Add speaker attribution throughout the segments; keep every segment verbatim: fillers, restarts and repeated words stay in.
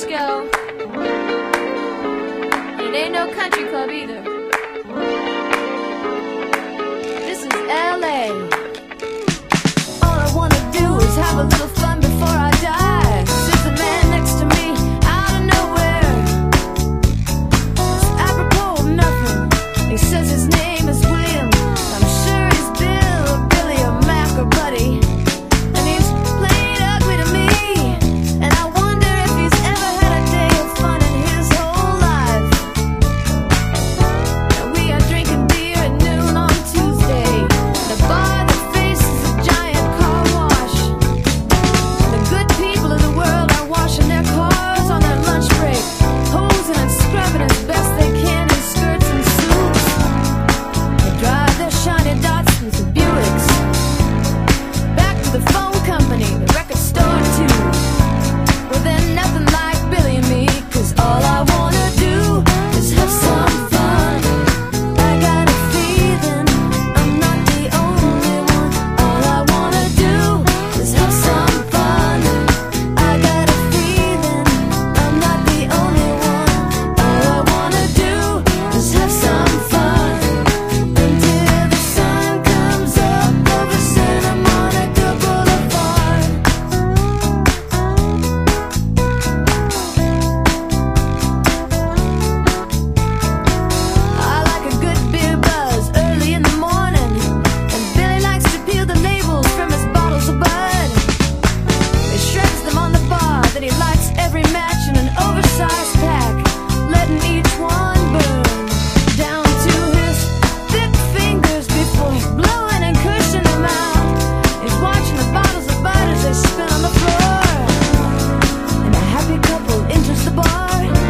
Speaker 1: disco. It ain't no country club either. This is L A. All I wanna do is have a little fun before I die. Sits the man next to me out of nowhere. It's apropos of nothing. He says his name is William. I'm sure he's Bill or Billy or Mac or Buddy. And he's played ugly to me. And I wonder if he's ever had a day of fun in his whole life. And we are drinking beer at noon on Tuesday. The bar that faces a giant car wash. And the good people of the world are washing their cars on their lunch break, posing and scrubbing as best they can in skirts and suits. They drive their shiny Datsuns and Buicks back to the phone company, the record store too. Well, they're nothing like Billy and me, 'cause all I wanna do is have some fun. I got a feeling I'm not the only one. All I wanna do is have some fun. I got a feeling I'm not the only one. All I wanna do is have some fun until the sun comes up over Santa Monica Boulevard. I like a good beer buzz early in the morning, and Billy likes to peel the labels from his bottles of Bud. He shreds them on the bar, then he lights every match in an oversized pack, letting each one burn down to his thick fingers before blowing and cushing them out. He's watching the bottles of Bud as they spin on the floor, and a happy couple enters the bar,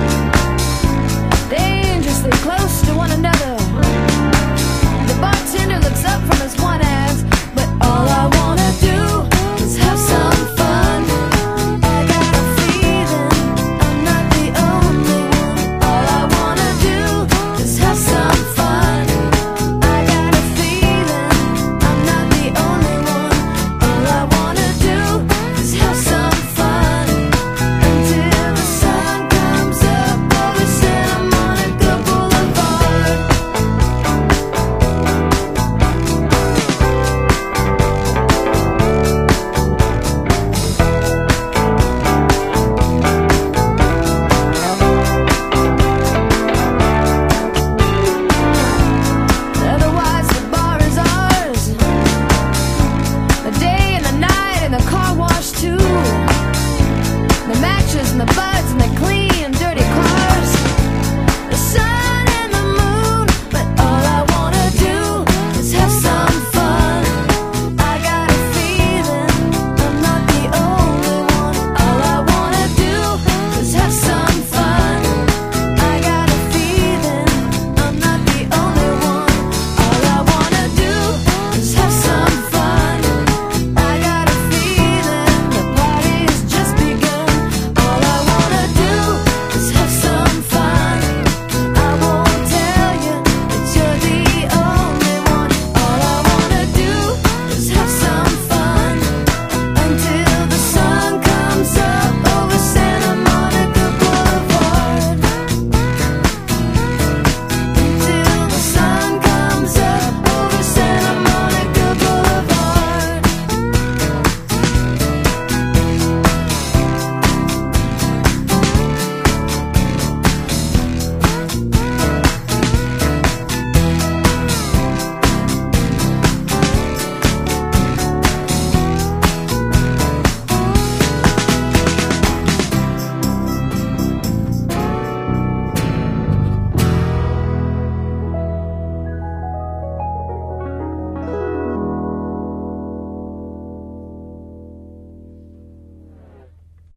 Speaker 1: dangerously close to one another. The bartender looks up from his one ass, but all I wanna do is have some fun. I got a feeling I'm not the only one. All I wanna do is have some fun. I got a feeling I'm not the only one. All I wanna do is have some fun until the sun comes up over Santa Monica Boulevard. Otherwise the bar is ours, the day and the night and the car wash too. The matches and the buds and the clean